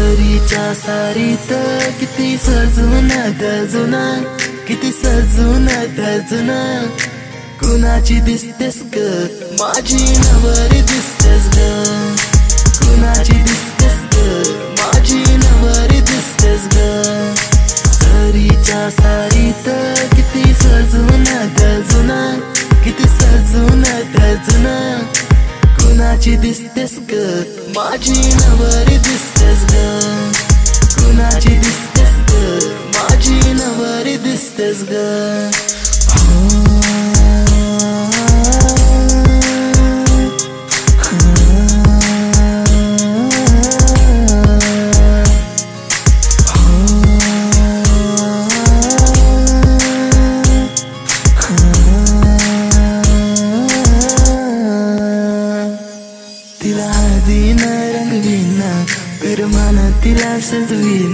सरीच्या सारीत किती सजून गजून, किती सजून गजून, कुणाची दिसतेस ग माझी नवरी दिसतेस ग, कुणाची दिसतेस ग माझी नवरी दिसतेस ग. सरीच्या सारीत किती सजून गजून, किती सजून गजून, कुणाची दिसतेस ग माझी नवरी दिसतेस ग, कुणाची दिसतेस ग माझी नवरी दिसतेस ग. तिला हळदीन रंगवीन, पिरमान तिला सजवीन,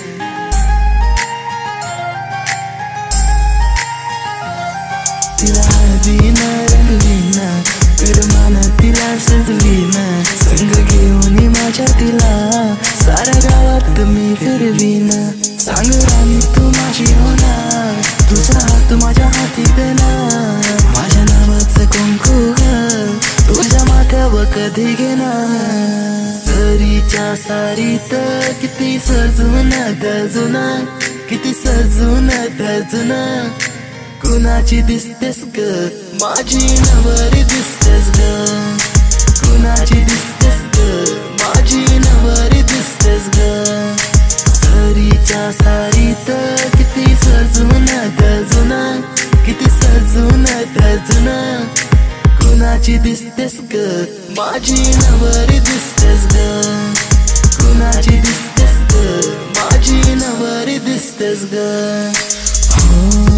तिला हळदीन रंगवीन, पिरमान तिला सजवीन, संग घेऊन माझ्या तिला साऱ्या गावात मी फिरवीन. सांग राणी तू माझी होणार, तुझा हात माझ्या हाती देणार, माझ्या नावाचं कुंकू तुझ्या माथ्यावर कधी घेणार. सरीच्या सारीत किती सजून गजून, किती सजून गजून, कुणाची दिसतेस ग माझी नवरी दिसतेस ग, कुणाची दिसतेस ग माझी नवरी दिसतेस ग. सरीच्या सारीत किती सजून गजून, किती सजून गजून, कुणाची दिसतेस ग माझी नवरी दिसतेस ग, कुणाची दिसतेस ग माझी नवरी दिसतेस ग.